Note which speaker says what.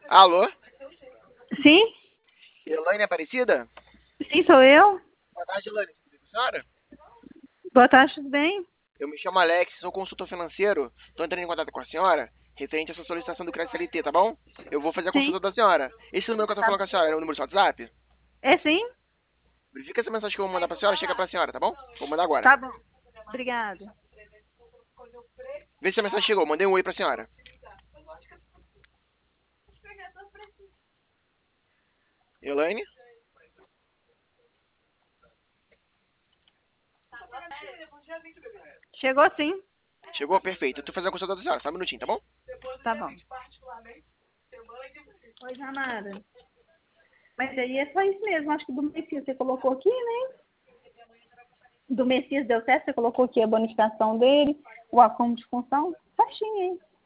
Speaker 1: Alô?
Speaker 2: Sim?
Speaker 1: Elaine Aparecida?
Speaker 2: Sim, sou eu.
Speaker 1: Boa tarde, Elaine. Tudo bem com a senhora?
Speaker 2: Boa tarde, tudo bem?
Speaker 1: Eu me chamo Alex, sou consultor financeiro. Estou entrando em contato com a senhora referente à sua solicitação do crédito CLT, tá bom? Eu vou fazer a
Speaker 2: Sim.
Speaker 1: consulta da senhora. Esse número que eu tô
Speaker 2: Tá.
Speaker 1: falando com a senhora é o número do seu WhatsApp?
Speaker 2: É sim?
Speaker 1: Verifica essa mensagem que eu vou mandar pra senhora, chega pra senhora, tá bom? Vou mandar agora.
Speaker 2: Tá bom. Obrigada.
Speaker 1: Vê se a mensagem chegou. Mandei um oi pra senhora. Elaine?
Speaker 2: Chegou sim?
Speaker 1: Chegou? Perfeito. Eu tô fazendo a consulta da senhora. Só um minutinho, tá bom?
Speaker 2: Tá bom. Oi, Janara. Mas aí é só isso mesmo. Acho que do Messias você colocou aqui, né? Do Messias deu certo? Você colocou aqui a bonificação dele, o acúmulo de função? Certinho, hein?